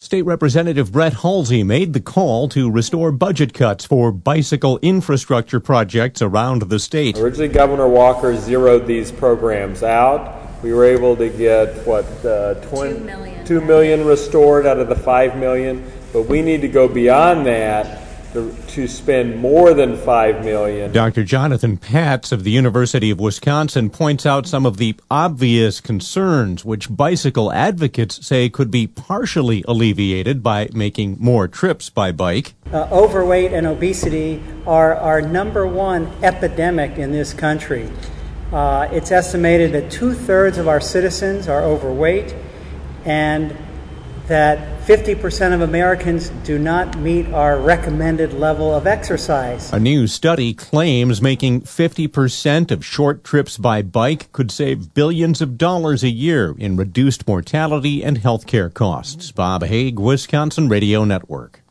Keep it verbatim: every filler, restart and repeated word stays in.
State Representative Brett Halsey made the call to restore budget cuts for bicycle infrastructure projects around the state. Originally, Governor Walker zeroed these programs out. We were able to get, what, uh, twenty, two million. two million restored out of the five million, but we need to go beyond that to, to spend more than five million. Doctor Jonathan Patz of the University of Wisconsin points out some of the obvious concerns which bicycle advocates say could be partially alleviated by making more trips by bike. Uh, overweight and obesity are our number one epidemic in this country. Uh, it's estimated that two-thirds of our citizens are overweight and that fifty percent of Americans do not meet our recommended level of exercise. A new study claims making fifty percent of short trips by bike could save billions of dollars a year in reduced mortality and health care costs. Bob Haig, Wisconsin Radio Network.